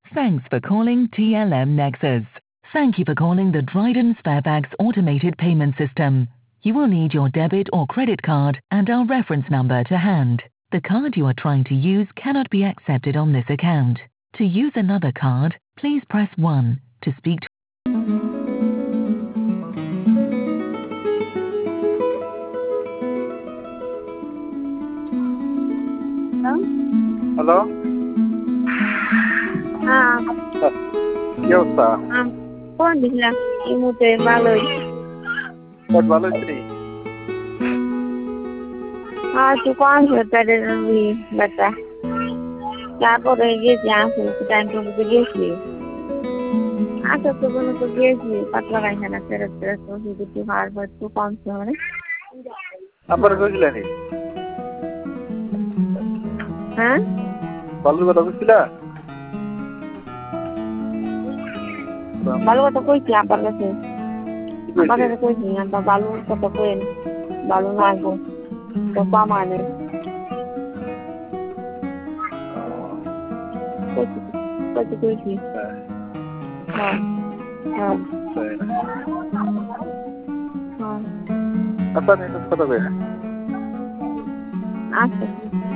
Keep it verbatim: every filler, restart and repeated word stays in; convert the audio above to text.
Thanks for calling T L M Nexus. Thank you for calling the Dryden Sparebags automated payment system. You will need your debit or credit card and our reference number to hand. The card you are trying to use cannot be accepted on this account. To use another card, please press one. To speak to hello হ্যাঁ কি অবস্থা? Phone দিছিলাম এই মুহূর্তে ভালোই সব ভালো আছি। হ্যাঁ তুই কোন পেটের ব্যথা তারপরে গিয়েছি আসে টাইম টুকুতে গিয়েছি আসা তো কোনো তো গিয়েছি পাতলা পায়খানা ফেরত ফেরত ওষুধ একটু খাওয়ার পর একটু কমছে মানে আপনারা কইছিলেন হ্যাঁ ভালোর কথা বুঝছিলা? ভালো কথা কইছি আব্বার কাছে আব্বার কাছে কইছি আব্বা ভালোর কথা কইন ভালো না আসবো তো পামানে কইছি কইছি কইছি হ্যাঁ হ্যাঁ আপনার কথা কই আচ্ছা